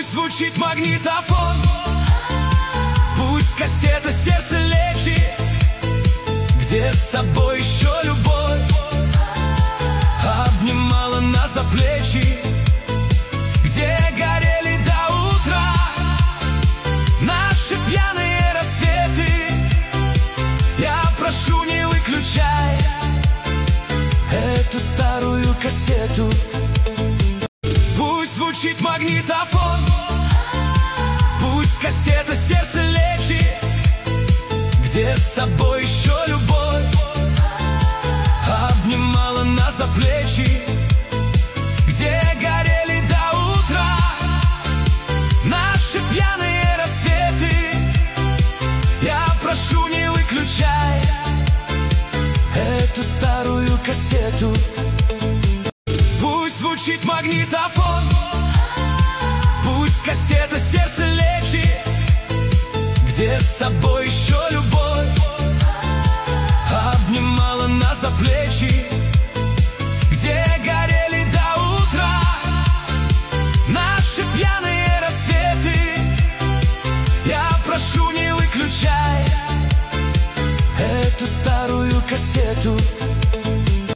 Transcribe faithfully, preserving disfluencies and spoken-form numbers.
Пусть звучит магнитофон, пусть кассета сердце лечит, где с тобой еще любовь обнимала нас за плечи, где горели до утра наши пьяные рассветы. Я прошу, не выключай эту старую кассету. Пусть звучит магнитофон, пусть кассета сердце лечит, где с тобой еще любовь обнимала нас за плечи, где горели до утра наши пьяные рассветы. Я прошу, не выключай эту старую кассету. Пусть звучит магнитофон, пусть кассета сердце лечит, где с тобой еще любовь обнимала нас за плечи, где горели до утра наши пьяные рассветы. Я прошу, не выключай эту старую кассету.